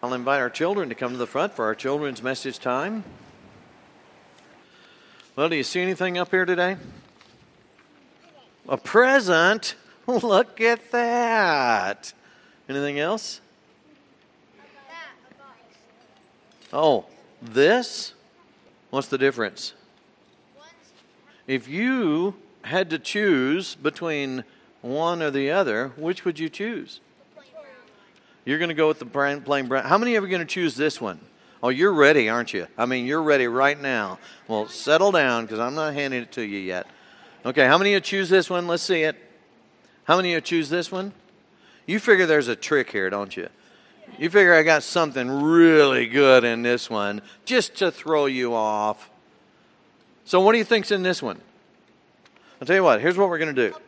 I'll invite our children to come to the front for our children's message time. Well, do you see anything up here today? A present? Look at that. Anything else? Oh, this? What's the difference? If you had to choose between one or the other, which would you choose? You're going to go with the plain brown. How many of you are going to choose this one? Oh, you're ready, aren't you? I mean, you're ready right now. Well, settle down because I'm not handing it to you yet. Okay, how many of you choose this one? Let's see it. How many of you choose this one? You figure there's a trick here, don't you? You figure I got something really good in this one just to throw you off. So what do you think's in this one? I'll tell you what, here's what we're going to do.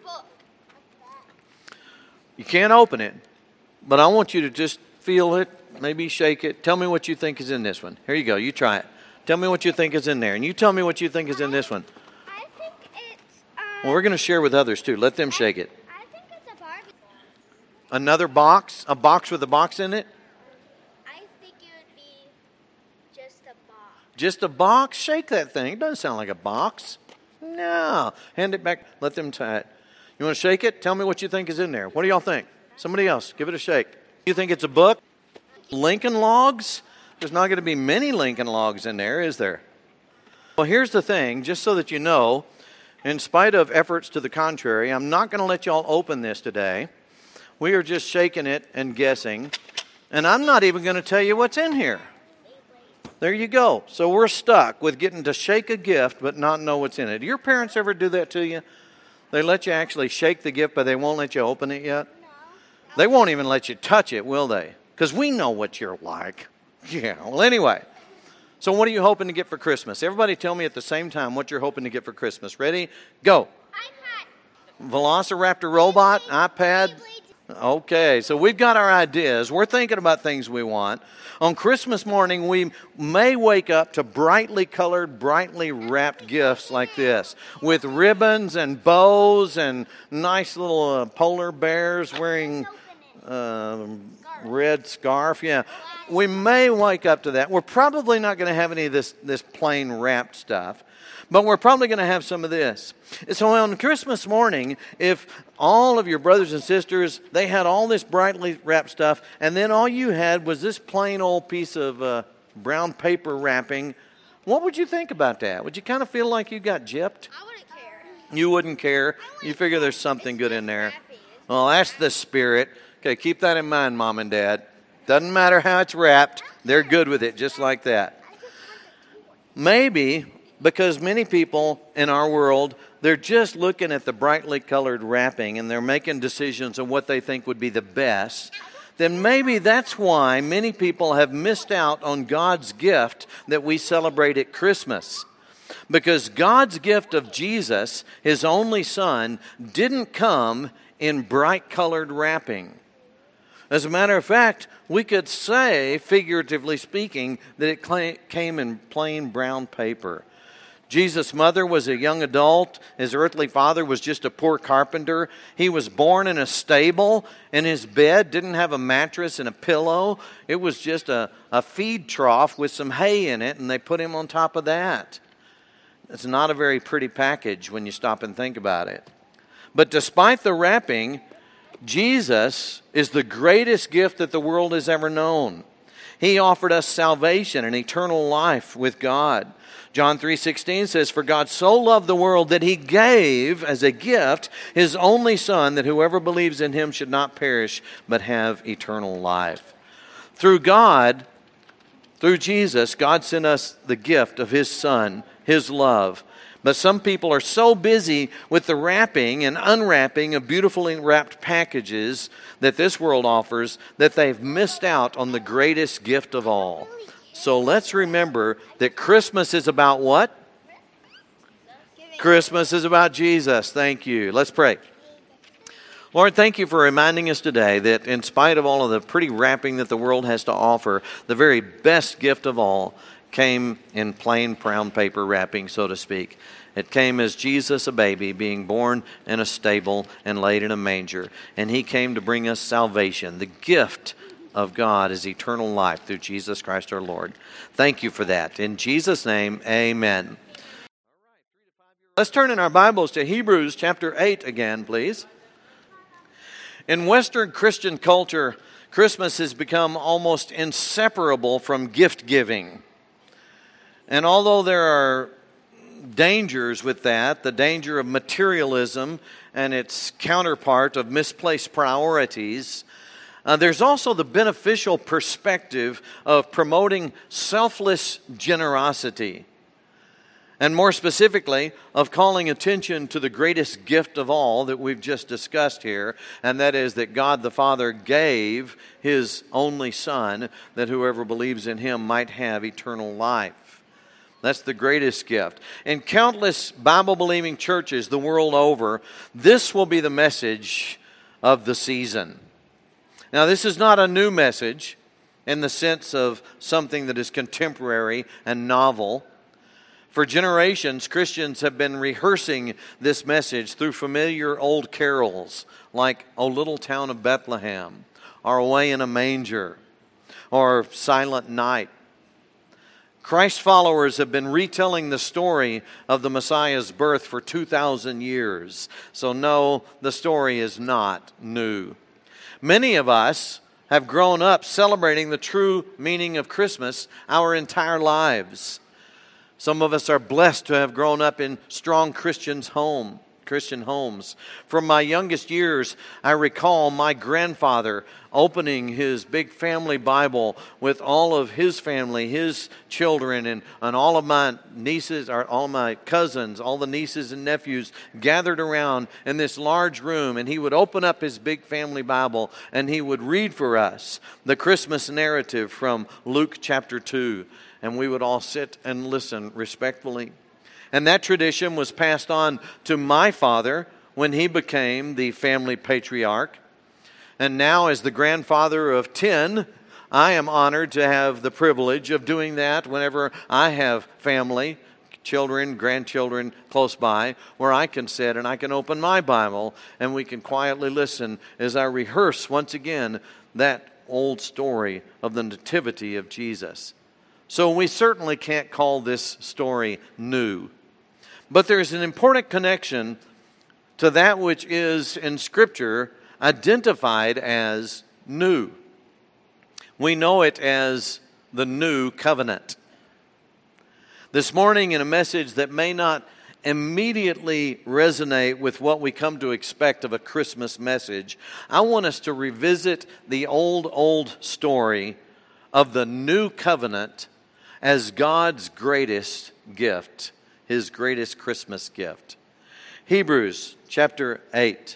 You can't open it, but I want you to just feel it, maybe shake it. Tell me what you think is in this one. Here you go, you try it. Tell me what you think is in there, and you tell me what you think is in this one. I think it's... Well, we're going to share with others too. Let them shake it. I think it's a Barbie. Another box? A box with a box in it? I think it would be just a box. Just a box? Shake that thing. It doesn't sound like a box. No. Hand it back. Let them tie it. You want to shake it? Tell me what you think is in there. What do y'all think? Somebody else, give it a shake. You think it's a book? Lincoln Logs? There's not going to be many Lincoln Logs in there, is there? Well, here's the thing, just so that you know, in spite of efforts to the contrary, I'm not going to let y'all open this today. We are just shaking it and guessing, and I'm not even going to tell you what's in here. There you go. So we're stuck with getting to shake a gift but not know what's in it. Do your parents ever do that to you? They let you actually shake the gift, but they won't let you open it yet? No. They won't even let you touch it, will they? Because we know what you're like. Yeah, well, anyway. So what are you hoping to get for Christmas? Everybody tell me at the same time what you're hoping to get for Christmas. Ready? Go. iPad. Velociraptor robot, iPad. Okay, so we've got our ideas. We're thinking about things we want. On Christmas morning, we may wake up to brightly colored, brightly wrapped gifts like this, with ribbons and bows and nice little polar bears wearing red scarf. Yeah, we may wake up to that. We're probably not going to have any of this plain wrapped stuff. But we're probably going to have some of this. So on Christmas morning, if all of your brothers and sisters, they had all this brightly wrapped stuff, and then all you had was this plain old piece of brown paper wrapping, what would you think about that? Would you kind of feel like you got gypped? I wouldn't care. You wouldn't care? You figure there's something good in there. Well, that's the spirit. Okay, keep that in mind, Mom and Dad. Doesn't matter how it's wrapped. They're good with it, just like that. Maybe... because many people in our world, they're just looking at the brightly colored wrapping and they're making decisions on what they think would be the best, then maybe that's why many people have missed out on God's gift that we celebrate at Christmas. Because God's gift of Jesus, His only Son, didn't come in bright colored wrapping. As a matter of fact, we could say, figuratively speaking, that it came in plain brown paper. Jesus' mother was a young adult. His earthly father was just a poor carpenter. He was born in a stable, and his bed didn't have a mattress and a pillow. It was just a feed trough with some hay in it, and they put him on top of that. It's not a very pretty package when you stop and think about it. But despite the wrapping, Jesus is the greatest gift that the world has ever known. He offered us salvation and eternal life with God. John 3:16 says, "For God so loved the world that He gave as a gift His only Son, that whoever believes in Him should not perish, but have eternal life." Through Jesus, God sent us the gift of His Son, His love. But some people are so busy with the wrapping and unwrapping of beautifully wrapped packages that this world offers that they've missed out on the greatest gift of all. So let's remember that Christmas is about what? Christmas is about Jesus. Thank you. Let's pray. Lord, thank you for reminding us today that in spite of all of the pretty wrapping that the world has to offer, the very best gift of all came in plain brown paper wrapping, so to speak. It came as Jesus, a baby, being born in a stable and laid in a manger. And He came to bring us salvation, the gift of God is eternal life through Jesus Christ our Lord. Thank you for that. In Jesus' name, amen. Let's turn in our Bibles to Hebrews chapter 8 again, please. In Western Christian culture, Christmas has become almost inseparable from gift giving. And although there are dangers with that, the danger of materialism and its counterpart of misplaced priorities, there's also the beneficial perspective of promoting selfless generosity. And more specifically, of calling attention to the greatest gift of all that we've just discussed here, and that is that God the Father gave His only Son, that whoever believes in Him might have eternal life. That's the greatest gift. In countless Bible-believing churches the world over, this will be the message of the season. Now, this is not a new message in the sense of something that is contemporary and novel. For generations, Christians have been rehearsing this message through familiar old carols like O Little Town of Bethlehem, or Away in a Manger, or Silent Night. Christ followers have been retelling the story of the Messiah's birth for 2,000 years. So no, the story is not new. Many of us have grown up celebrating the true meaning of Christmas our entire lives. Some of us are blessed to have grown up in strong Christian homes. From my youngest years, I recall my grandfather opening his big family Bible with all of his family, his children, and all of my nieces, or all my cousins, all the nieces and nephews gathered around in this large room, and he would open up his big family Bible and he would read for us the Christmas narrative from Luke chapter 2. And we would all sit and listen respectfully. And that tradition was passed on to my father when he became the family patriarch. And now, as the grandfather of 10, I am honored to have the privilege of doing that whenever I have family, children, grandchildren close by, where I can sit and I can open my Bible and we can quietly listen as I rehearse once again that old story of the nativity of Jesus. So we certainly can't call this story new. But there's an important connection to that which is in Scripture identified as new. We know it as the new covenant. This morning, in a message that may not immediately resonate with what we come to expect of a Christmas message, I want us to revisit the old story of the new covenant as God's greatest gift, His greatest Christmas gift. Hebrews chapter 8.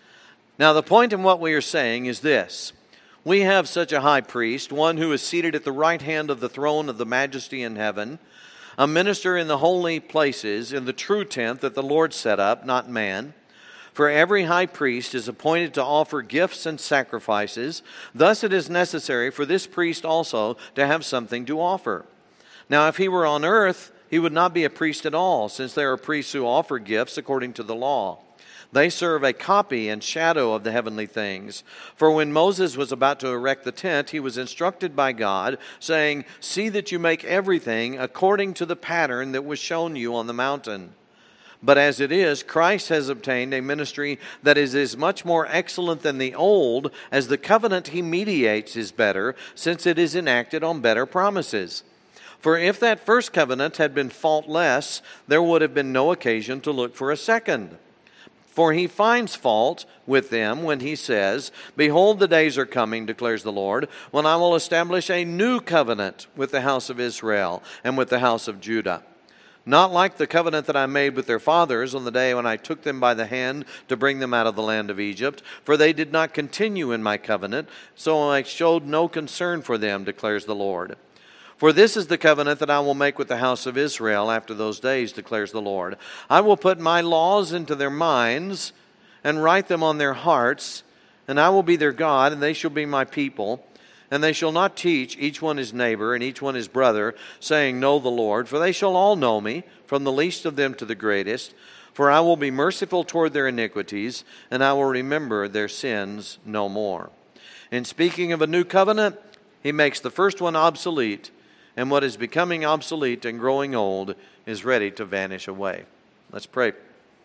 Now, the point in what we are saying is this. We have such a high priest, one who is seated at the right hand of the throne of the majesty in heaven, a minister in the holy places, in the true tent that the Lord set up, not man. For every high priest is appointed to offer gifts and sacrifices. Thus it is necessary for this priest also to have something to offer. Now, if he were on earth, he would not be a priest at all, since there are priests who offer gifts according to the law. They serve a copy and shadow of the heavenly things. For when Moses was about to erect the tent, he was instructed by God, saying, "See that you make everything according to the pattern that was shown you on the mountain." But as it is, Christ has obtained a ministry that is as much more excellent than the old, as the covenant he mediates is better, since it is enacted on better promises. For if that first covenant had been faultless, there would have been no occasion to look for a second. For he finds fault with them when he says, "Behold, the days are coming, declares the Lord, when I will establish a new covenant with the house of Israel and with the house of Judah. Not like the covenant that I made with their fathers on the day when I took them by the hand to bring them out of the land of Egypt, for they did not continue in my covenant, so I showed no concern for them, declares the Lord. For this is the covenant that I will make with the house of Israel after those days, declares the Lord. I will put my laws into their minds and write them on their hearts, and I will be their God, and they shall be my people. And they shall not teach each one his neighbor and each one his brother, saying, Know the Lord, for they shall all know me, from the least of them to the greatest. For I will be merciful toward their iniquities, and I will remember their sins no more. In speaking of a new covenant, he makes the first one obsolete, and what is becoming obsolete and growing old is ready to vanish away. Let's pray.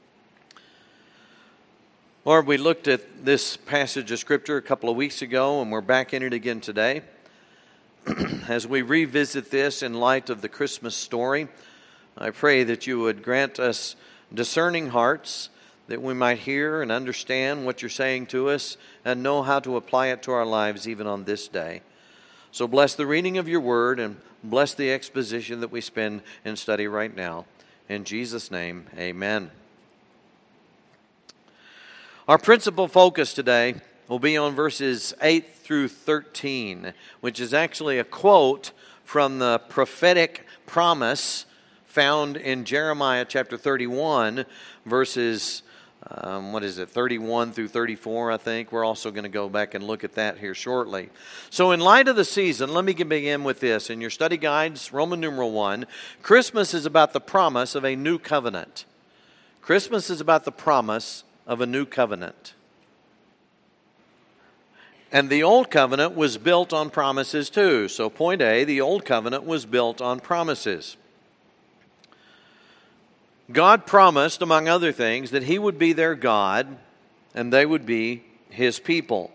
Lord, we looked at this passage of Scripture a couple of weeks ago, and we're back in it again today. As we revisit this in light of the Christmas story, I pray that you would grant us discerning hearts, that we might hear and understand what you're saying to us and know how to apply it to our lives even on this day. So bless the reading of your word and bless the exposition that we spend in study right now. In Jesus' name, amen. Our principal focus today will be on verses 8 through 13, which is actually a quote from the prophetic promise found in Jeremiah chapter 31, verses 31 through 34, I think. We're also going to go back and look at that here shortly. So in light of the season, let me begin with this. In your study guides, Roman numeral 1, Christmas is about the promise of a new covenant. Christmas is about the promise of a new covenant. And the old covenant was built on promises too. So point A, the old covenant was built on promises. God promised, among other things, that he would be their God and they would be his people.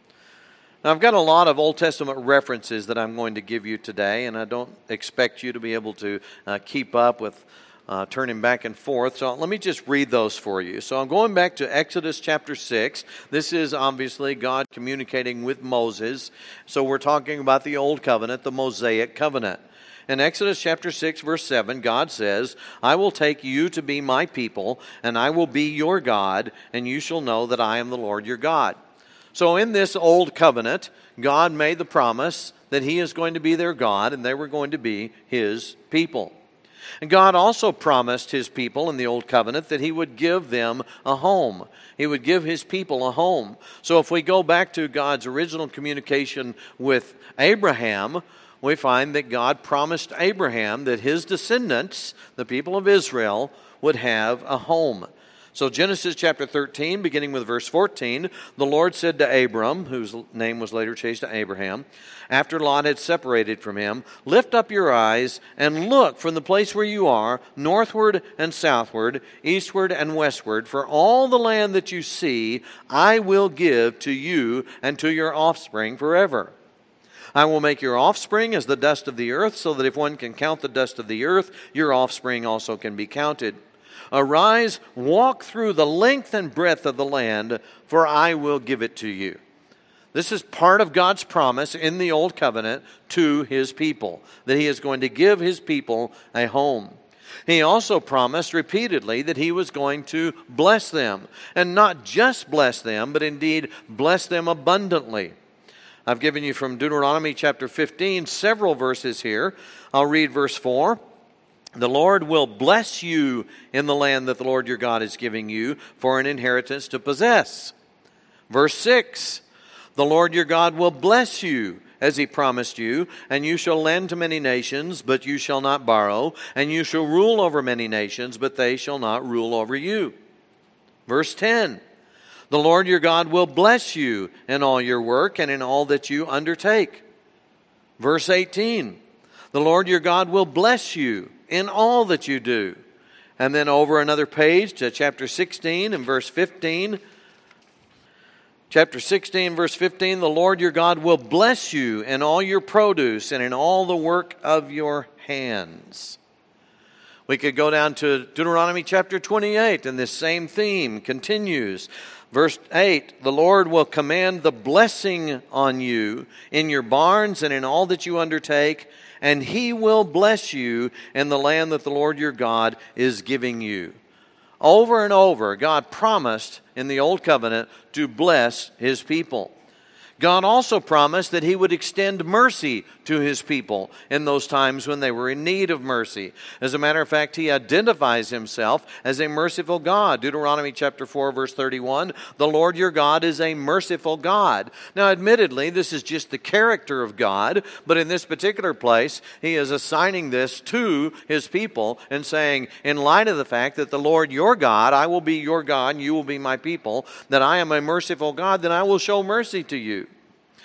Now, I've got a lot of Old Testament references that I'm going to give you today, and I don't expect you to be able to keep up with turning back and forth. So let me just read those for you. So I'm going back to Exodus chapter 6. This is obviously God communicating with Moses. So we're talking about the Old Covenant, the Mosaic Covenant. In Exodus chapter 6, verse 7, God says, I will take you to be my people, and I will be your God, and you shall know that I am the Lord your God. So in this old covenant, God made the promise that he is going to be their God, and they were going to be his people. And God also promised his people in the old covenant that he would give them a home. He would give his people a home. So if we go back to God's original communication with Abraham, we find that God promised Abraham that his descendants, the people of Israel, would have a home. So Genesis chapter 13, beginning with verse 14, the Lord said to Abram, whose name was later changed to Abraham, after Lot had separated from him, lift up your eyes and look from the place where you are, northward and southward, eastward and westward, for all the land that you see, I will give to you and to your offspring forever. I will make your offspring as the dust of the earth, so that if one can count the dust of the earth, your offspring also can be counted. Arise, walk through the length and breadth of the land, for I will give it to you. This is part of God's promise in the Old Covenant to his people, that he is going to give his people a home. He also promised repeatedly that he was going to bless them, and not just bless them, but indeed bless them abundantly. I've given you from Deuteronomy chapter 15 several verses here. I'll read verse 4. The Lord will bless you in the land that the Lord your God is giving you for an inheritance to possess. Verse 6. The Lord your God will bless you as he promised you, and you shall lend to many nations, but you shall not borrow, and you shall rule over many nations, but they shall not rule over you. Verse 10. The Lord your God will bless you in all your work and in all that you undertake. Verse 18. The Lord your God will bless you in all that you do. And then over another page to chapter 16 and verse 15. Chapter 16, verse 15. The Lord your God will bless you in all your produce and in all the work of your hands. We could go down to Deuteronomy chapter 28, and this same theme continues. Verse 8, the Lord will command the blessing on you in your barns and in all that you undertake, and he will bless you in the land that the Lord your God is giving you. Over and over, God promised in the Old Covenant to bless his people. God also promised that he would extend mercy to his people in those times when they were in need of mercy. As a matter of fact, he identifies himself as a merciful God. Deuteronomy chapter 4, verse 31, the Lord your God is a merciful God. Now, admittedly, this is just the character of God, but in this particular place, he is assigning this to his people and saying, in light of the fact that the Lord your God, I will be your God and you will be my people, that I am a merciful God, then I will show mercy to you.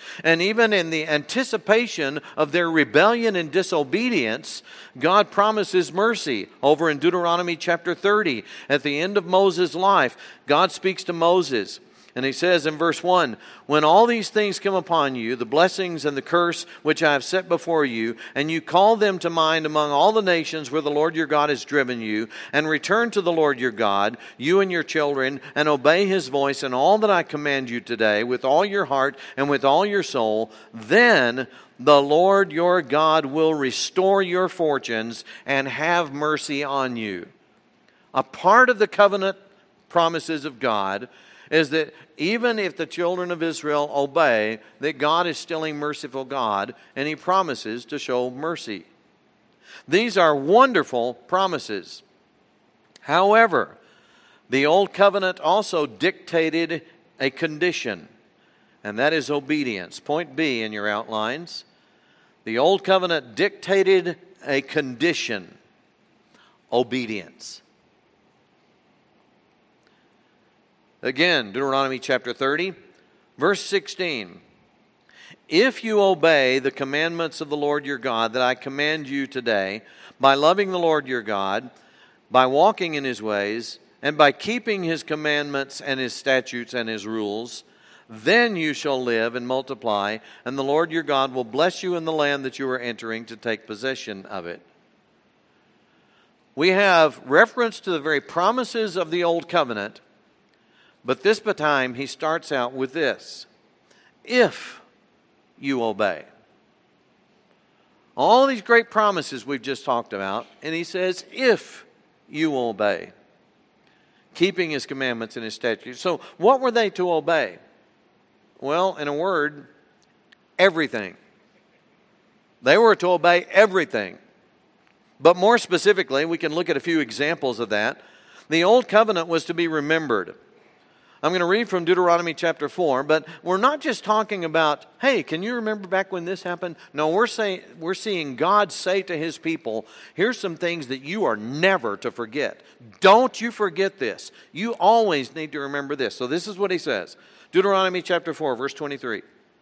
And even in the anticipation of their rebellion and disobedience, God promises mercy. Over in Deuteronomy chapter 30, at the end of Moses' life, God speaks to Moses. And he says in verse 1, "When all these things come upon you, the blessings and the curse which I have set before you, and you call them to mind among all the nations where the Lord your God has driven you, and return to the Lord your God, you and your children, and obey His voice in all that I command you today, with all your heart and with all your soul, then the Lord your God will restore your fortunes and have mercy on you." A part of the covenant promises of God is that even if the children of Israel obey, that God is still a merciful God, and He promises to show mercy. These are wonderful promises. However, the Old Covenant also dictated a condition, and that is obedience. Point B in your outlines. The Old Covenant dictated a condition, obedience. Again, Deuteronomy chapter 30, verse 16. "If you obey the commandments of the Lord your God that I command you today, by loving the Lord your God, by walking in His ways, and by keeping His commandments and His statutes and His rules, then you shall live and multiply, and the Lord your God will bless you in the land that you are entering to take possession of it." We have reference to the very promises of the Old Covenant, but this time he starts out with this: if you obey. All these great promises we've just talked about, and he says, if you obey. Keeping His commandments and His statutes. So what were they to obey? Well, in a word, everything. They were to obey everything. But more specifically, we can look at a few examples of that. The Old Covenant was to be remembered. I'm going to read from Deuteronomy chapter 4, but we're not just talking about, hey, can you remember back when this happened? No, we're seeing God say to His people, here's some things that you are never to forget. Don't you forget this. You always need to remember this. So this is what He says. Deuteronomy chapter 4, verse 23.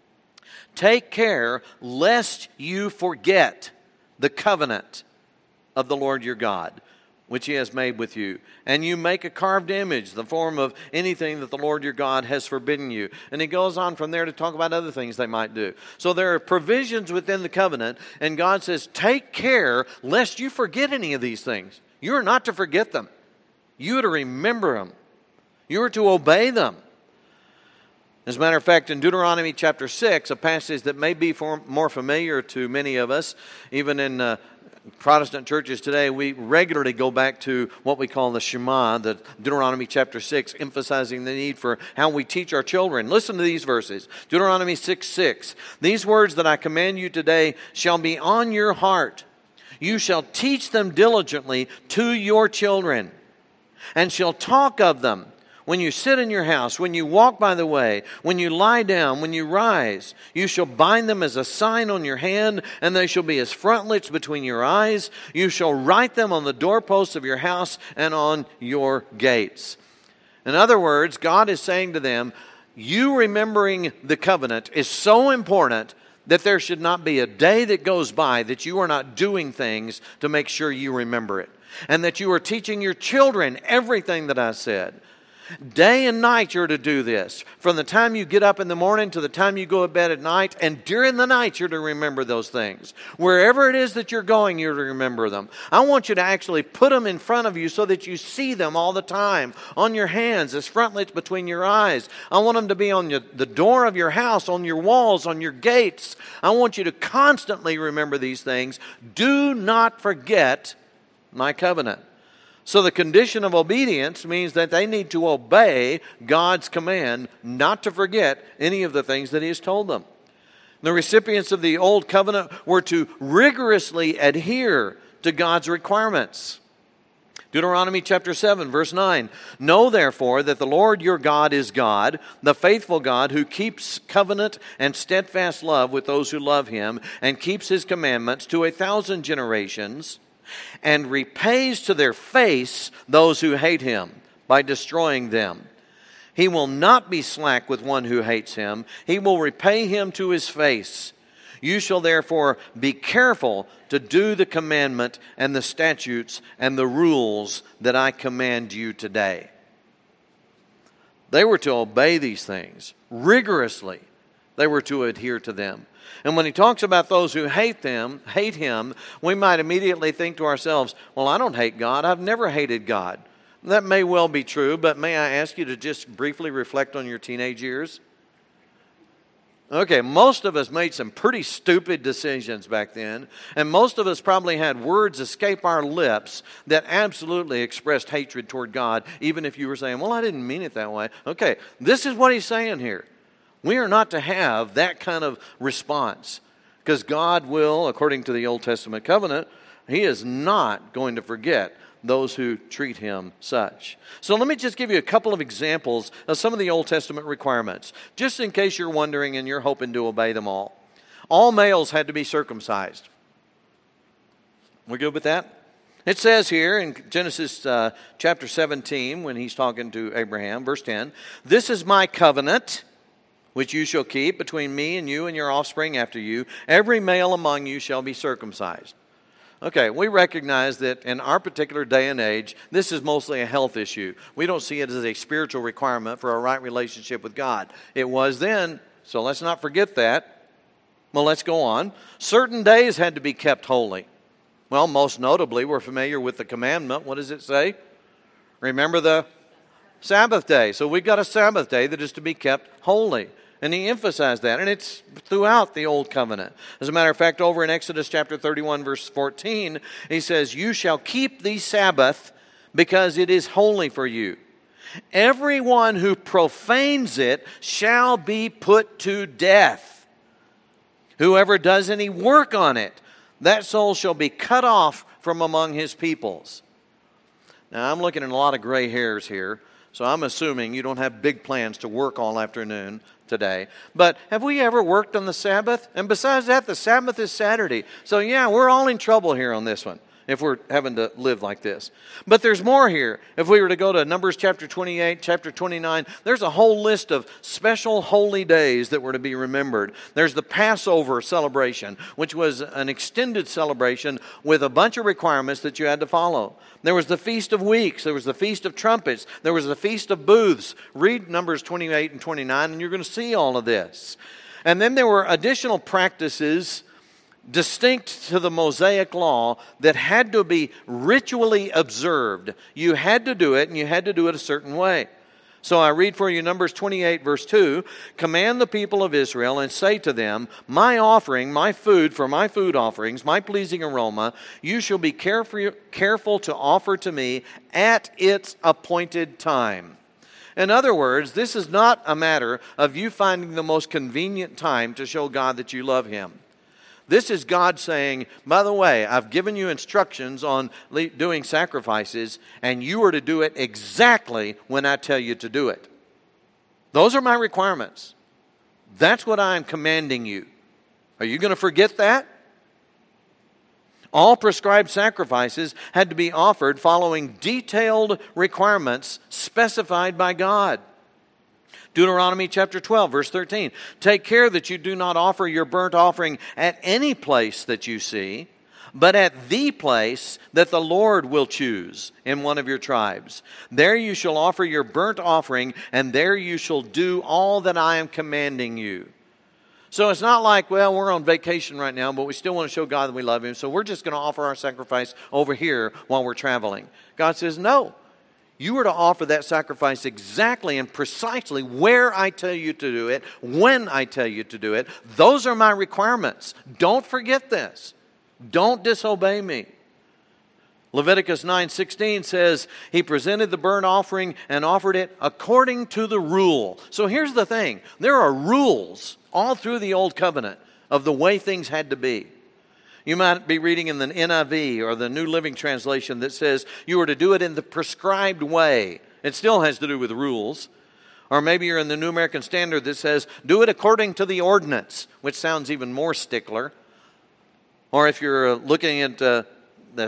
"Take care lest you forget the covenant of the Lord your God, which He has made with you, and you make a carved image, the form of anything that the Lord your God has forbidden you." And he goes on from there to talk about other things they might do. So there are provisions within the covenant, and God says, take care lest you forget any of these things. You are not to forget them. You are to remember them. You are to obey them. As a matter of fact, in Deuteronomy chapter 6, a passage that may be more familiar to many of us, even in Protestant churches today, we regularly go back to what we call the Shema, the Deuteronomy chapter 6, emphasizing the need for how we teach our children. Listen to these verses. Deuteronomy 6:6. "These words that I command you today shall be on your heart. You shall teach them diligently to your children, and shall talk of them when you sit in your house, when you walk by the way, when you lie down, when you rise. You shall bind them as a sign on your hand, and they shall be as frontlets between your eyes. You shall write them on the doorposts of your house and on your gates." In other words, God is saying to them, you remembering the covenant is so important that there should not be a day that goes by that you are not doing things to make sure you remember it. And that you are teaching your children everything that I said. Day and night you're to do this. From the time you get up in the morning to the time you go to bed at night. And during the night you're to remember those things. Wherever it is that you're going, you're to remember them. I want you to actually put them in front of you so that you see them all the time. On your hands, as frontlets between your eyes. I want them to be on the door of your house, on your walls, on your gates. I want you to constantly remember these things. Do not forget my covenant. So the condition of obedience means that they need to obey God's command not to forget any of the things that He has told them. The recipients of the Old Covenant were to rigorously adhere to God's requirements. Deuteronomy chapter 7, verse 9. "Know therefore that the Lord your God is God, the faithful God who keeps covenant and steadfast love with those who love Him and keeps His commandments to 1,000 generations, and repays to their face those who hate Him by destroying them. He will not be slack with one who hates him. He will repay him to his face. You shall therefore be careful to do the commandment and the statutes and the rules that I command you today. They were to obey these things rigorously. They were to adhere to them. And when he talks about those who hate him, we might immediately think to ourselves, well, I don't hate God. I've never hated God. That may well be true, but may I ask you to just briefly reflect on your teenage years? Okay, most of us made some pretty stupid decisions back then, and most of us probably had words escape our lips that absolutely expressed hatred toward God, even if you were saying, well, I didn't mean it that way. Okay, this is what he's saying here. We are not to have that kind of response, because God will, according to the Old Testament covenant, he is not going to forget those who treat him such. So let me just give you a couple of examples of some of the Old Testament requirements, just in case you're wondering and you're hoping to obey them all. All males had to be circumcised. We're good with that? It says here in Genesis chapter 17, when he's talking to Abraham, verse 10, "This is my covenant, which you shall keep between me and you and your offspring after you. Every male among you shall be circumcised." Okay, we recognize that in our particular day and age, this is mostly a health issue. We don't see it as a spiritual requirement for a right relationship with God. It was then, so let's not forget that. Well, let's go on. Certain days had to be kept holy. Well, most notably, we're familiar with the commandment. What does it say? Remember the Sabbath day. So we've got a Sabbath day that is to be kept holy. And he emphasized that, and it's throughout the Old Covenant. As a matter of fact, over in Exodus chapter 31, verse 14, he says, "You shall keep the Sabbath because it is holy for you. Everyone who profanes it shall be put to death. Whoever does any work on it, that soul shall be cut off from among his peoples." Now, I'm looking at a lot of gray hairs here, so I'm assuming you don't have big plans to work all afternoon today. But have we ever worked on the Sabbath? And besides that, the Sabbath is Saturday. So yeah, we're all in trouble here on this one if we're having to live like this. But there's more here. If we were to go to Numbers chapter 28, chapter 29, there's a whole list of special holy days that were to be remembered. There's the Passover celebration, which was an extended celebration with a bunch of requirements that you had to follow. There was the Feast of Weeks. There was the Feast of Trumpets. There was the Feast of Booths. Read Numbers 28 and 29, and you're going to see all of this. And then there were additional practices distinct to the Mosaic law that had to be ritually observed. You had to do it, and you had to do it a certain way. So I read for you Numbers 28, verse 2, "Command the people of Israel and say to them, my offering, my food for my food offerings, my pleasing aroma, you shall be careful to offer to me at its appointed time." In other words, this is not a matter of you finding the most convenient time to show God that you love him. This is God saying, by the way, I've given you instructions on doing sacrifices, and you are to do it exactly when I tell you to do it. Those are my requirements. That's what I'm commanding you. Are you going to forget that? All prescribed sacrifices had to be offered following detailed requirements specified by God. Deuteronomy chapter 12, verse 13. "Take care that you do not offer your burnt offering at any place that you see, but at the place that the Lord will choose in one of your tribes. There you shall offer your burnt offering, and there you shall do all that I am commanding you." So it's not like, well, we're on vacation right now, but we still want to show God that we love him, so we're just going to offer our sacrifice over here while we're traveling. God says, no. You are to offer that sacrifice exactly and precisely where I tell you to do it, when I tell you to do it. Those are my requirements. Don't forget this. Don't disobey me. Leviticus 9:16 says, "He presented the burnt offering and offered it according to the rule." So here's the thing. There are rules all through the Old Covenant of the way things had to be. You might be reading in the NIV or the New Living Translation that says you are to do it in the prescribed way. It still has to do with rules. Or maybe you're in the New American Standard that says do it according to the ordinance, which sounds even more stickler. Or if you're looking at the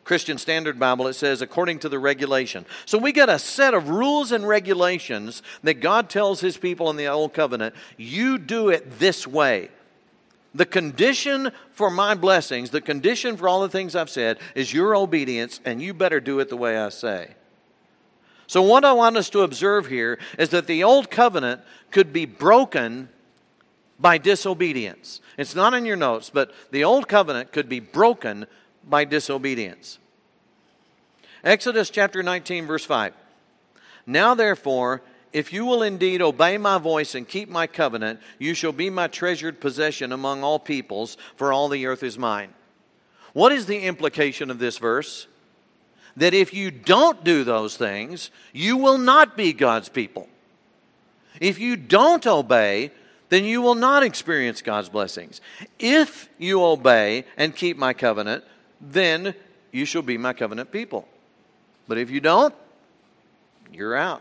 Christian Standard Bible, it says, according to the regulation. So we got a set of rules and regulations that God tells His people in the Old Covenant, you do it this way. The condition for my blessings, the condition for all the things I've said, is your obedience, and you better do it the way I say. So what I want us to observe here is that the Old Covenant could be broken by disobedience. It's not in your notes, but the Old Covenant could be broken by disobedience. Exodus chapter 19, verse 5. Now therefore, if you will indeed obey my voice and keep my covenant, you shall be my treasured possession among all peoples, for all the earth is mine. What is the implication of this verse? That if you don't do those things, you will not be God's people. If you don't obey, then you will not experience God's blessings. If you obey and keep my covenant, then you shall be my covenant people. But if you don't, you're out.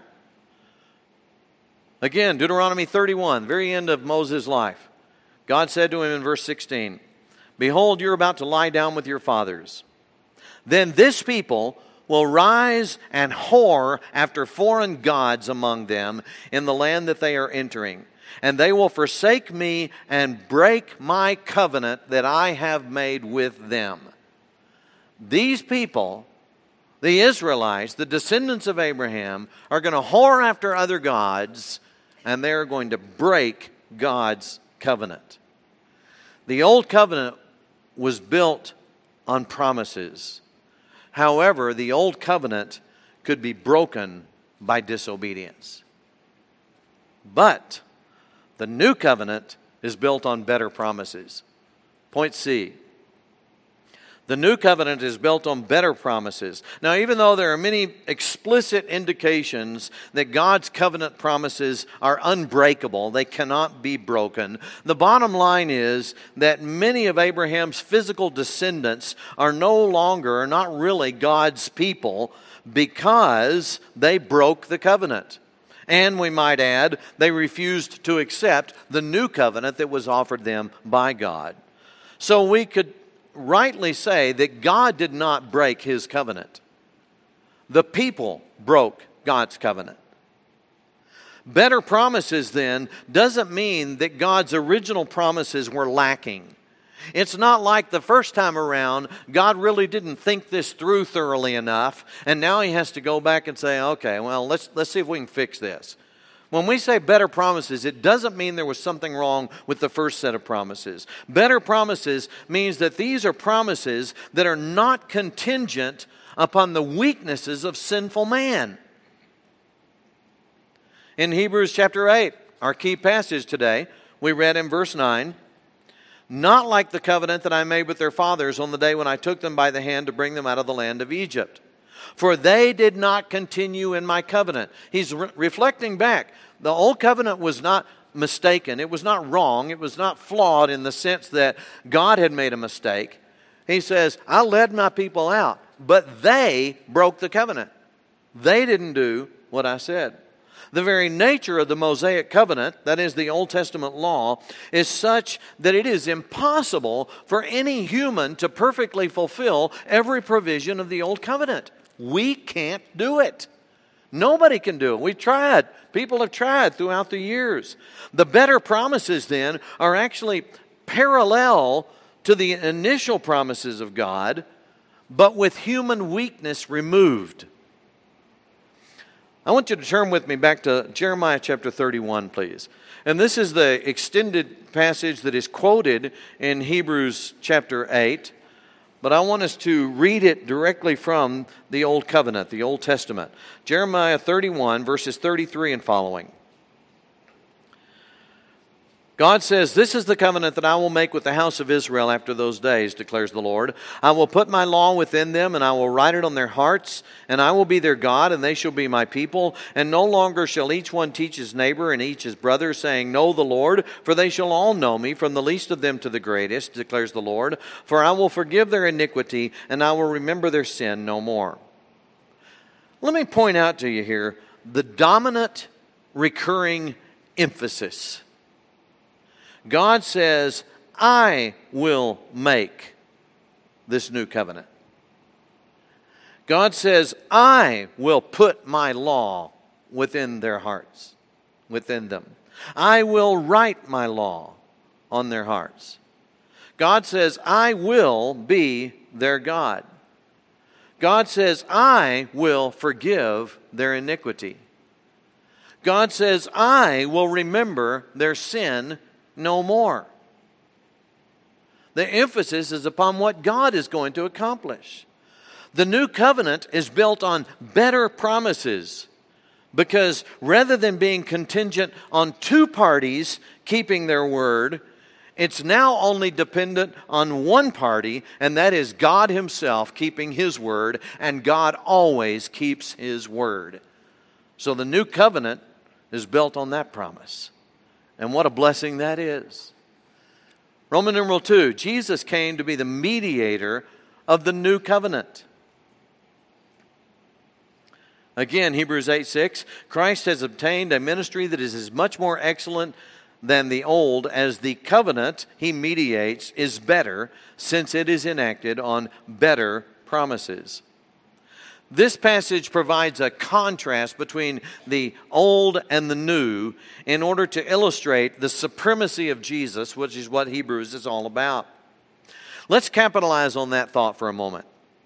Again, Deuteronomy 31, very end of Moses' life. God said to him in verse 16, behold, you're about to lie down with your fathers. Then this people will rise and whore after foreign gods among them in the land that they are entering. And they will forsake me and break my covenant that I have made with them. These people, the Israelites, the descendants of Abraham, are going to whore after other gods, and they're going to break God's covenant. The Old Covenant was built on promises. However, the Old Covenant could be broken by disobedience. But the New Covenant is built on better promises. Point C. The New Covenant is built on better promises. Now, even though there are many explicit indications that God's covenant promises are unbreakable, they cannot be broken, the bottom line is that many of Abraham's physical descendants are no longer, not really God's people, because they broke the covenant. And we might add, they refused to accept the new covenant that was offered them by God. So we could rightly say that God did not break His covenant. The people broke God's covenant. Better promises, then, doesn't mean that God's original promises were lacking. It's not like the first time around, God really didn't think this through thoroughly enough, and now He has to go back and say, okay, well, let's see if we can fix this. When we say better promises, it doesn't mean there was something wrong with the first set of promises. Better promises means that these are promises that are not contingent upon the weaknesses of sinful man. In Hebrews chapter 8, our key passage today, we read in verse 9, not like the covenant that I made with their fathers on the day when I took them by the hand to bring them out of the land of Egypt. For they did not continue in my covenant. He's reflecting back. The old covenant was not mistaken. It was not wrong. It was not flawed in the sense that God had made a mistake. He says, I led my people out, but they broke the covenant. They didn't do what I said. The very nature of the Mosaic covenant, that is the Old Testament law, is such that it is impossible for any human to perfectly fulfill every provision of the Old Covenant. We can't do it. Nobody can do it. We've tried. People have tried throughout the years. The better promises then are actually parallel to the initial promises of God, but with human weakness removed. I want you to turn with me back to Jeremiah chapter 31, please. And this is the extended passage that is quoted in Hebrews chapter 8. But I want us to read it directly from the Old Covenant, the Old Testament. Jeremiah 31, verses 33 and following. God says, this is the covenant that I will make with the house of Israel after those days, declares the Lord. I will put my law within them, and I will write it on their hearts, and I will be their God, and they shall be my people. And no longer shall each one teach his neighbor and each his brother, saying, know the Lord, for they shall all know me, from the least of them to the greatest, declares the Lord. For I will forgive their iniquity, and I will remember their sin no more. Let me point out to you here the dominant recurring emphasis. God says, I will make this new covenant. God says, I will put my law within their hearts, within them. I will write my law on their hearts. God says, I will be their God. God says, I will forgive their iniquity. God says, I will remember their sin no more. The emphasis is upon what God is going to accomplish. The new covenant is built on better promises, because rather than being contingent on two parties keeping their word, it's now only dependent on one party, and that is God Himself keeping His word, and God always keeps His word. So the new covenant is built on that promise. And what a blessing that is. Roman numeral 2, Jesus came to be the mediator of the new covenant. Again, Hebrews 8:6, Christ has obtained a ministry that is as much more excellent than the old, as the covenant He mediates is better, since it is enacted on better promises. This passage provides a contrast between the old and the new in order to illustrate the supremacy of Jesus, which is what Hebrews is all about. Let's capitalize on that thought for a moment.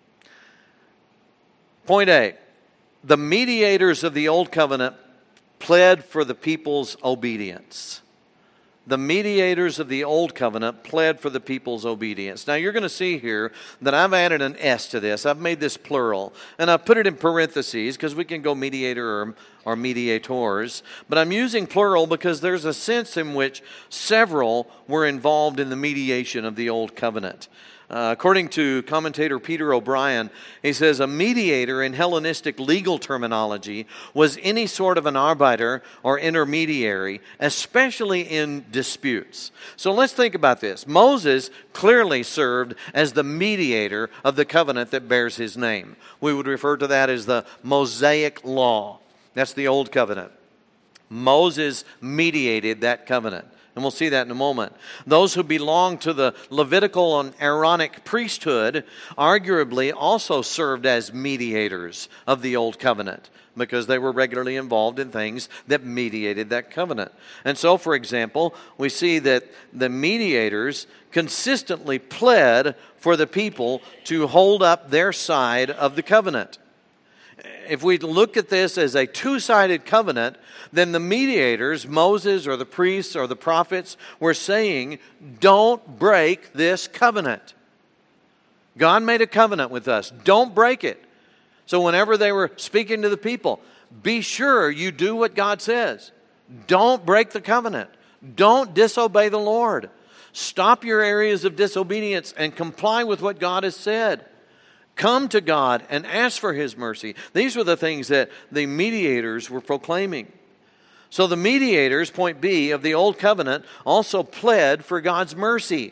Point A, the mediators of the old covenant pled for the people's obedience. The mediators of the old covenant pled for the people's obedience. Now you're going to see here that I've added an S to this. I've made this plural. And I've put it in parentheses because we can go mediator or mediators. But I'm using plural because there's a sense in which several were involved in the mediation of the old covenant. According to commentator Peter O'Brien, he says a mediator in Hellenistic legal terminology was any sort of an arbiter or intermediary, especially in disputes. So let's think about this. Moses clearly served as the mediator of the covenant that bears his name. We would refer to that as the Mosaic Law. That's the old covenant. Moses mediated that covenant. And we'll see that in a moment. Those who belonged to the Levitical and Aaronic priesthood arguably also served as mediators of the Old Covenant, because they were regularly involved in things that mediated that covenant. And so, for example, we see that the mediators consistently pled for the people to hold up their side of the covenant. If we look at this as a two-sided covenant, then the mediators, Moses or the priests or the prophets, were saying, don't break this covenant. God made a covenant with us. Don't break it. So whenever they were speaking to the people, be sure you do what God says. Don't break the covenant. Don't disobey the Lord. Stop your areas of disobedience and comply with what God has said. Come to God and ask for His mercy. These were the things that the mediators were proclaiming. So the mediators, point B, of the Old Covenant also pled for God's mercy.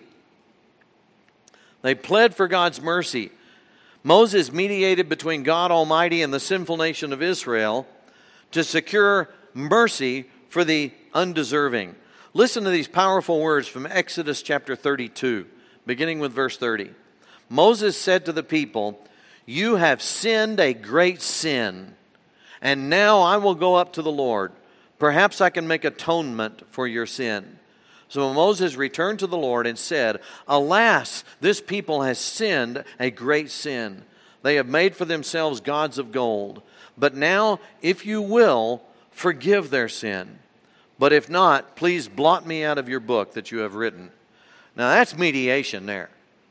They pled for God's mercy. Moses mediated between God Almighty and the sinful nation of Israel to secure mercy for the undeserving. Listen to these powerful words from Exodus chapter 32, beginning with verse 30. Moses said to the people, you have sinned a great sin, and now I will go up to the Lord. Perhaps I can make atonement for your sin. So Moses returned to the Lord and said, alas, this people has sinned a great sin. They have made for themselves gods of gold. But now, if you will, forgive their sin. But if not, please blot me out of your book that you have written. Now that's mediation there.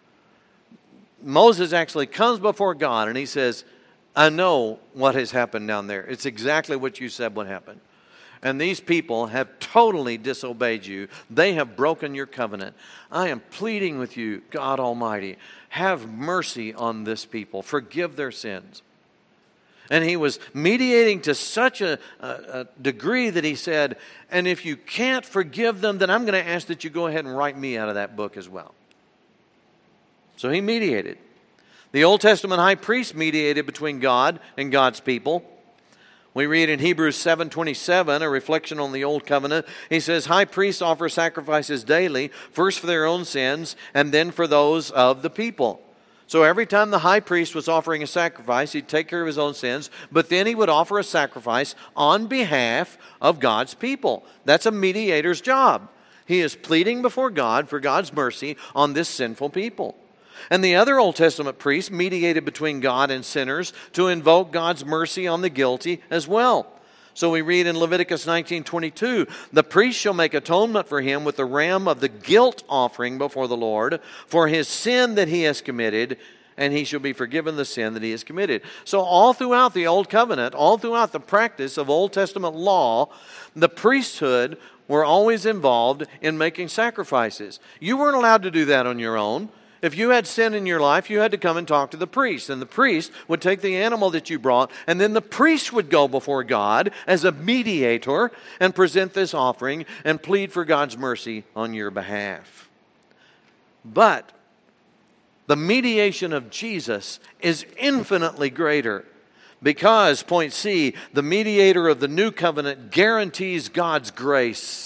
Moses actually comes before God and he says, I know what has happened down there. It's exactly what you said would happen. And these people have totally disobeyed you. They have broken your covenant. I am pleading with you, God Almighty, have mercy on this people. Forgive their sins. And he was mediating to such a degree that he said, and if you can't forgive them, then I'm going to ask that you go ahead and write me out of that book as well. So he mediated. The Old Testament high priest mediated between God and God's people. We read in Hebrews 7:27, a reflection on the Old Covenant. He says, high priests offer sacrifices daily, first for their own sins and then for those of the people. So every time the high priest was offering a sacrifice, he'd take care of his own sins, but then he would offer a sacrifice on behalf of God's people. That's a mediator's job. He is pleading before God for God's mercy on this sinful people. And the other Old Testament priests mediated between God and sinners to invoke God's mercy on the guilty as well. So we read in Leviticus 19:22, the priest shall make atonement for him with the ram of the guilt offering before the Lord for his sin that he has committed, and he shall be forgiven the sin that he has committed. So all throughout the Old Covenant, all throughout the practice of Old Testament law, the priesthood were always involved in making sacrifices. You weren't allowed to do that on your own. If you had sin in your life, you had to come and talk to the priest. And the priest would take the animal that you brought, and then the priest would go before God as a mediator and present this offering and plead for God's mercy on your behalf. But the mediation of Jesus is infinitely greater because, point C, the mediator of the new covenant guarantees God's grace.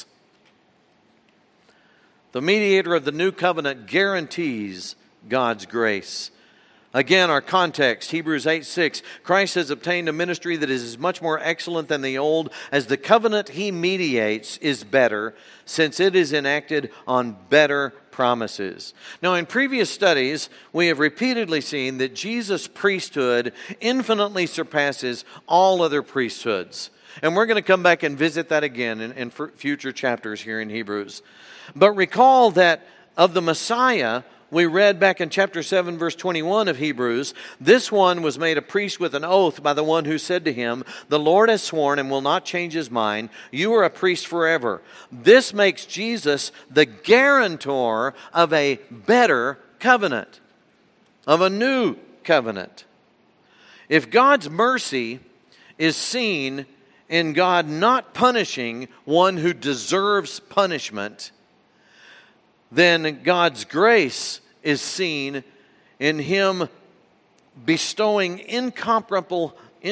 The mediator of the new covenant guarantees God's grace. Again, our context, Hebrews 8:6. Christ has obtained a ministry that is as much more excellent than the old, as the covenant he mediates is better, since it is enacted on better promises. Now, in previous studies, we have repeatedly seen that Jesus' priesthood infinitely surpasses all other priesthoods. And we're going to come back and visit that again in future chapters here in Hebrews. But recall that of the Messiah, we read back in chapter 7, verse 21 of Hebrews, this one was made a priest with an oath by the one who said to him, the Lord has sworn and will not change his mind. You are a priest forever. This makes Jesus the guarantor of a better covenant, of a new covenant. If God's mercy is seen in God not punishing one who deserves punishment, then God's grace is seen in Him bestowing incomprehensible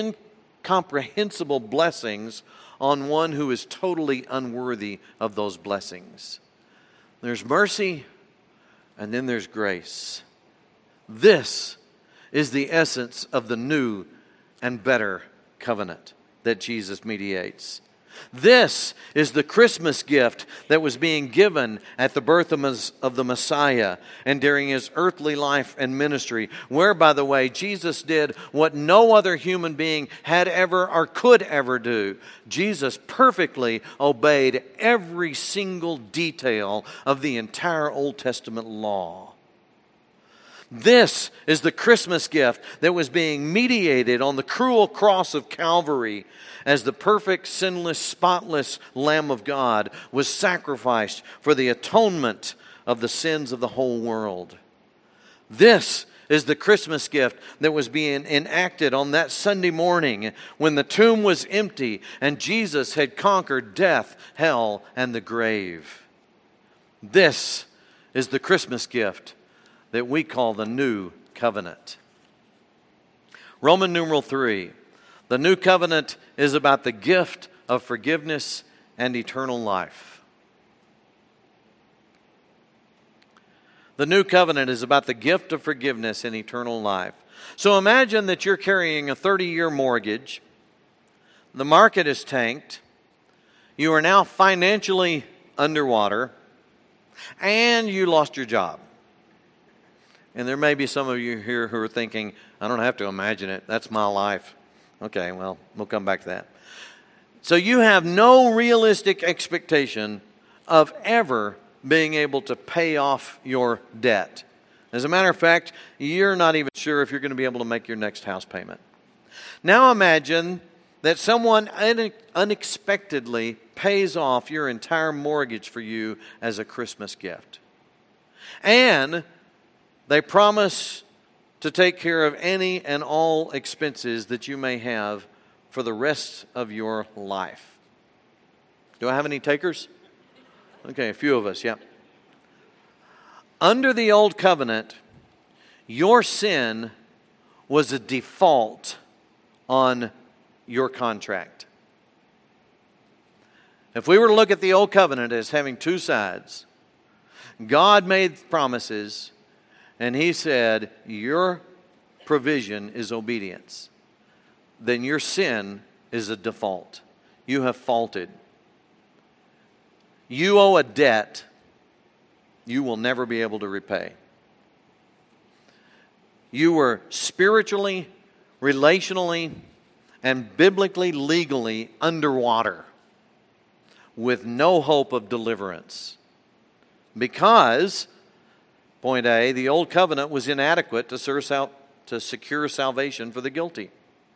blessings on one who is totally unworthy of those blessings. There's mercy, and then there's grace. This is the essence of the new and better covenant that Jesus mediates. This is the Christmas gift that was being given at the birth of the Messiah and during His earthly life and ministry, where, by the way, Jesus did what no other human being had ever or could ever do. Jesus perfectly obeyed every single detail of the entire Old Testament law. This is the Christmas gift that was being mediated on the cruel cross of Calvary as the perfect, sinless, spotless Lamb of God was sacrificed for the atonement of the sins of the whole world. This is the Christmas gift that was being enacted on that Sunday morning when the tomb was empty and Jesus had conquered death, hell, and the grave. This is the Christmas gift that we call the new covenant. Roman numeral 3. The new covenant is about the gift of forgiveness and eternal life. The new covenant is about the gift of forgiveness and eternal life. So imagine that you're carrying a 30-year mortgage. The market is tanked. You are now financially underwater. And you lost your job. And there may be some of you here who are thinking, I don't have to imagine it. That's my life. Okay, well, we'll come back to that. So you have no realistic expectation of ever being able to pay off your debt. As a matter of fact, you're not even sure if you're going to be able to make your next house payment. Now imagine that someone unexpectedly pays off your entire mortgage for you as a Christmas gift. And they promise to take care of any and all expenses that you may have for the rest of your life. Do I have any takers? Okay, a few of us, yeah. Under the old covenant, your sin was a default on your contract. If we were to look at the old covenant as having two sides, God made promises, and He said, your provision is obedience, then your sin is a default. You have faulted. You owe a debt you will never be able to repay. You were spiritually, relationally, and biblically, legally underwater with no hope of deliverance. Because, point A, the old covenant was inadequate to secure salvation for the guilty.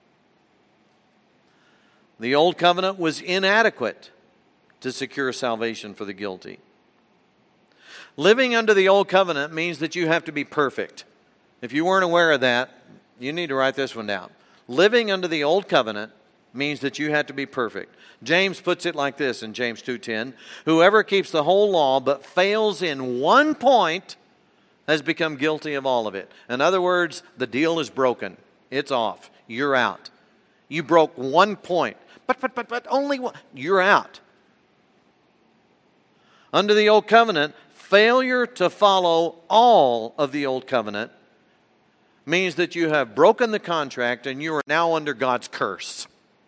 The old covenant was inadequate to secure salvation for the guilty. Living under the old covenant means that you have to be perfect. If you weren't aware of that, you need to write this one down. Living under the old covenant means that you have to be perfect. James puts it like this in James 2:10. Whoever keeps the whole law but fails in one point has become guilty of all of it. In other words, the deal is broken. It's off. You're out. You broke one point. But only one. You're out. Under the old covenant, failure to follow all of the old covenant means that you have broken the contract and you are now under God's curse.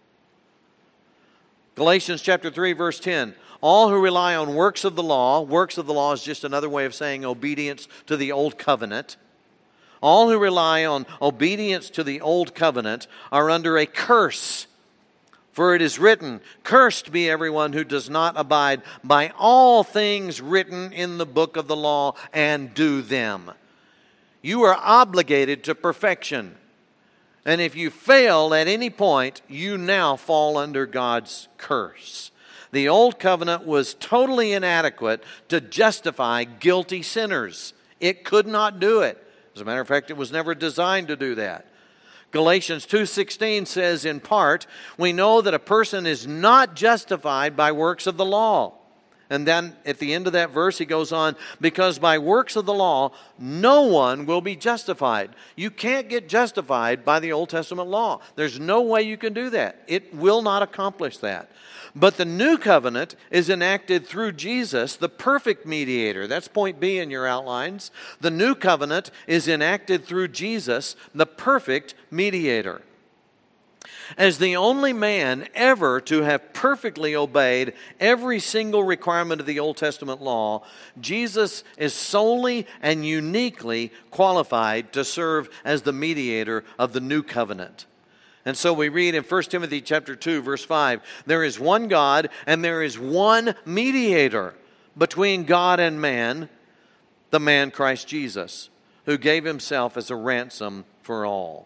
Galatians chapter 3, verse 10. All who rely on works of the law is just another way of saying obedience to the old covenant. All who rely on obedience to the old covenant are under a curse. For it is written, cursed be everyone who does not abide by all things written in the book of the law and do them. You are obligated to perfection. And if you fail at any point, you now fall under God's curse. The old covenant was totally inadequate to justify guilty sinners. It could not do it. As a matter of fact, it was never designed to do that. Galatians 2:16 says, in part, we know that a person is not justified by works of the law. And then at the end of that verse, he goes on, because by works of the law, no one will be justified. You can't get justified by the Old Testament law. There's no way you can do that. It will not accomplish that. But the new covenant is enacted through Jesus, the perfect mediator. That's point B in your outlines. The new covenant is enacted through Jesus, the perfect mediator. As the only man ever to have perfectly obeyed every single requirement of the Old Testament law, Jesus is solely and uniquely qualified to serve as the mediator of the new covenant. And so we read in 1 Timothy chapter 2, verse 5, there is one God and there is one mediator between God and man, the man Christ Jesus, who gave himself as a ransom for all.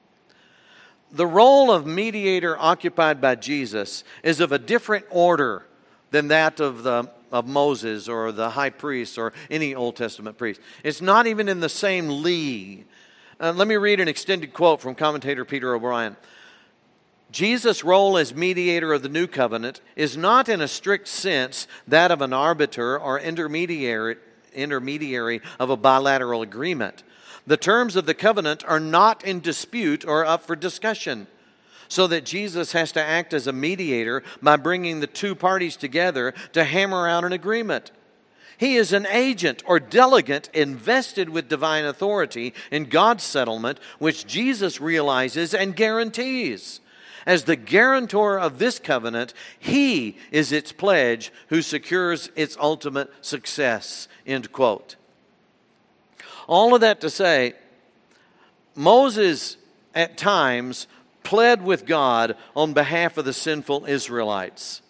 The role of mediator occupied by Jesus is of a different order than that of Moses or the high priest or any Old Testament priest. It's not even in the same league. Let me read an extended quote from commentator Peter O'Brien. Jesus' role as mediator of the new covenant is not in a strict sense that of an arbiter or intermediary of a bilateral agreement. The terms of the covenant are not in dispute or up for discussion, so that Jesus has to act as a mediator by bringing the two parties together to hammer out an agreement. He is an agent or delegate invested with divine authority in God's settlement, which Jesus realizes and guarantees. As the guarantor of this covenant, He is its pledge who secures its ultimate success. End quote. All of that to say, Moses at times pled with God on behalf of the sinful Israelites.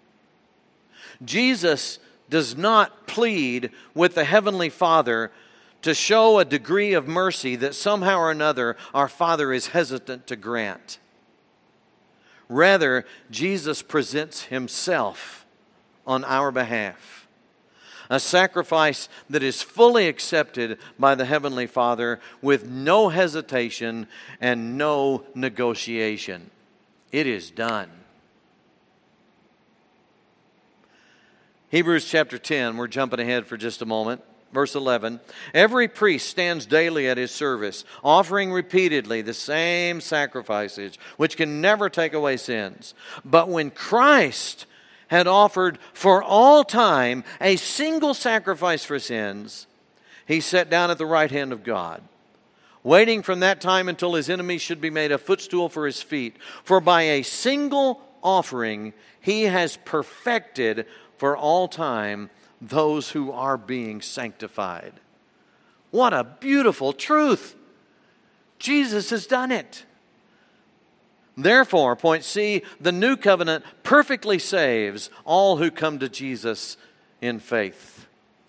Jesus does not plead with the Heavenly Father to show a degree of mercy that somehow or another our Father is hesitant to grant. Rather, Jesus presents Himself on our behalf. A sacrifice that is fully accepted by the Heavenly Father with no hesitation and no negotiation. It is done. Hebrews chapter 10, we're jumping ahead for just a moment. Verse 11, every priest stands daily at his service, offering repeatedly the same sacrifices, which can never take away sins. But when Christ had offered for all time a single sacrifice for sins, He sat down at the right hand of God, waiting from that time until his enemies should be made a footstool for his feet. For by a single offering he has perfected for all time those who are being sanctified. What a beautiful truth! Jesus has done it. Therefore, point C, the new covenant perfectly saves all who come to Jesus in faith.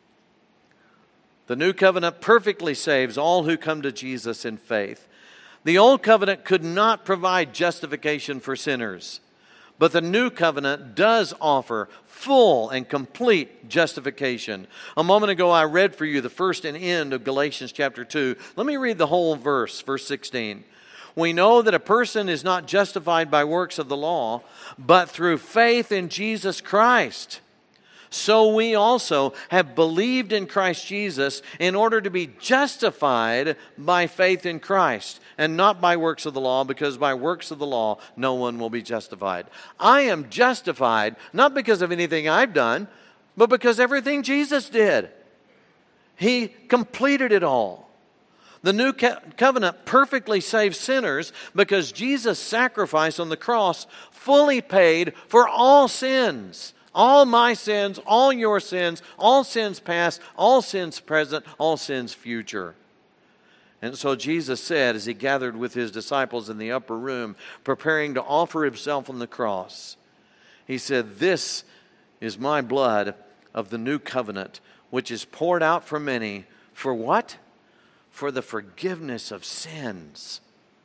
The new covenant perfectly saves all who come to Jesus in faith. The old covenant could not provide justification for sinners, but the new covenant does offer full and complete justification. A moment ago I read for you the first and end of Galatians chapter 2. Let me read the whole verse, verse 16. We know that a person is not justified by works of the law, but through faith in Jesus Christ. So we also have believed in Christ Jesus in order to be justified by faith in Christ, and not by works of the law, because by works of the law no one will be justified. I am justified not because of anything I've done, but because everything Jesus did. He completed it all. The new covenant perfectly saves sinners because Jesus' sacrifice on the cross fully paid for all sins. All my sins, all your sins, all sins past, all sins present, all sins future. And so Jesus said, as he gathered with his disciples in the upper room, preparing to offer himself on the cross, he said, "This is my blood of the new covenant, which is poured out for many." For what? For the forgiveness of sins.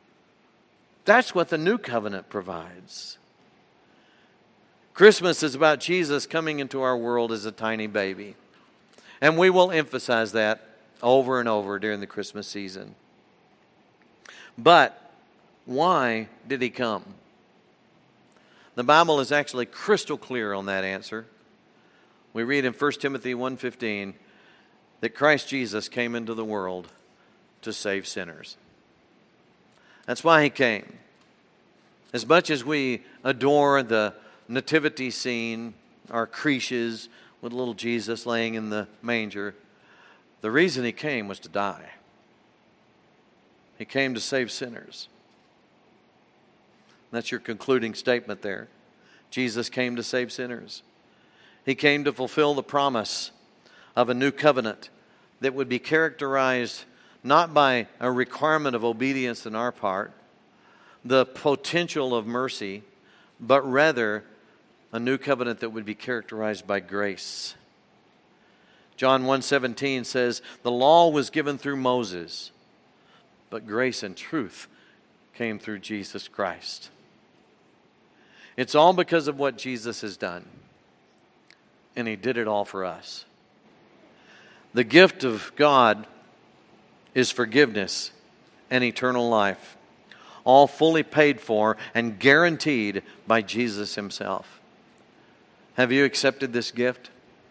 That's what the new covenant provides. Christmas is about Jesus coming into our world as a tiny baby. And we will emphasize that over and over during the Christmas season. But why did he come? The Bible is actually crystal clear on that answer. We read in 1 Timothy 1:15 that Christ Jesus came into the world to save sinners. That's why he came. As much as we adore the nativity scene, our creches with little Jesus laying in the manger, the reason he came was to die. He came to save sinners. That's your concluding statement there. Jesus came to save sinners. He came to fulfill the promise of a new covenant that would be characterized not by a requirement of obedience on our part, the potential of mercy, but rather a new covenant that would be characterized by grace. John 1:17 says, "The law was given through Moses, but grace and truth came through Jesus Christ." It's all because of what Jesus has done, and he did it all for us. The gift of God is forgiveness and eternal life, all fully paid for and guaranteed by Jesus himself. Have you accepted this gift?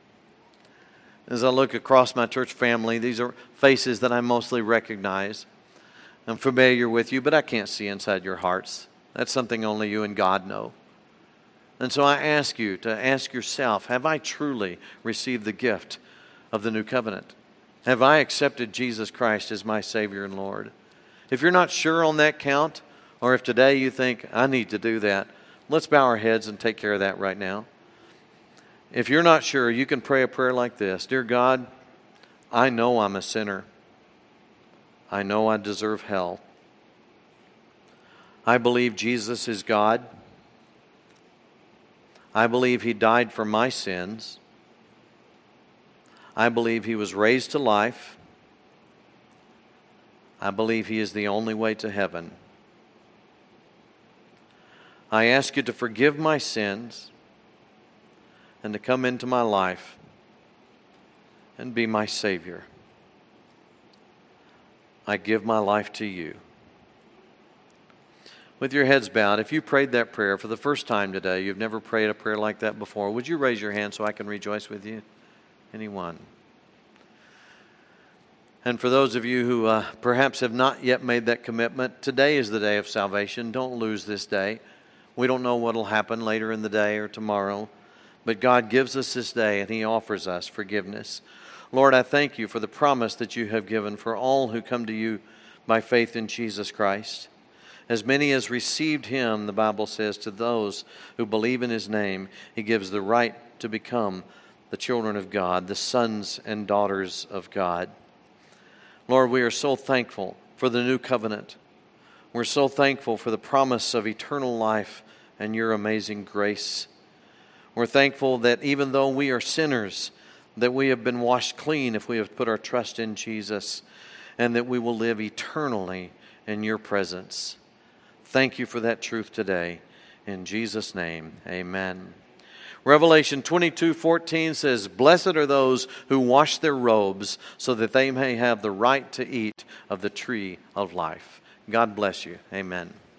As I look across my church family, these are faces that I mostly recognize. I'm familiar with you, but I can't see inside your hearts. That's something only you and God know. And so I ask you to ask yourself, have I truly received the gift of the new covenant? Have I accepted Jesus Christ as my Savior and Lord? If you're not sure on that count, or if today you think, I need to do that, let's bow our heads and take care of that right now. If you're not sure, you can pray a prayer like this. Dear God, I know I'm a sinner. I know I deserve hell. I believe Jesus is God. I believe he died for my sins. I believe he was raised to life. I believe he is the only way to heaven. I ask you to forgive my sins and to come into my life and be my Savior. I give my life to you. With your heads bowed, if you prayed that prayer for the first time today, you've never prayed a prayer like that before, would you raise your hand so I can rejoice with you? Anyone? And for those of you who perhaps have not yet made that commitment, today is the day of salvation. Don't lose this day. We don't know what will happen later in the day or tomorrow, but God gives us this day and he offers us forgiveness. Lord, I thank you for the promise that you have given for all who come to you by faith in Jesus Christ. As many as received him, the Bible says, to those who believe in his name, he gives the right to become the children of God, the sons and daughters of God. Lord, we are so thankful for the new covenant. We're so thankful for the promise of eternal life and your amazing grace. We're thankful that even though we are sinners, that we have been washed clean if we have put our trust in Jesus, and that we will live eternally in your presence. Thank you for that truth today. In Jesus' name, amen. Revelation 22:14 says, "Blessed are those who wash their robes, so that they may have the right to eat of the tree of life." God bless you. Amen.